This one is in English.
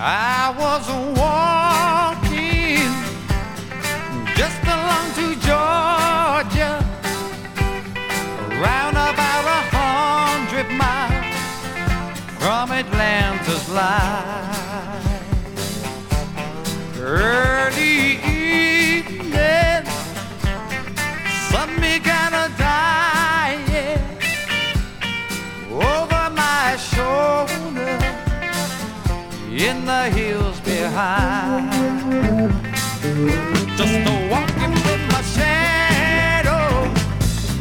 I was walking just along to Georgia, around about 100 miles from Atlanta's line. Early evening, sun began to die, yeah, over my shoulder in the hills behind. Just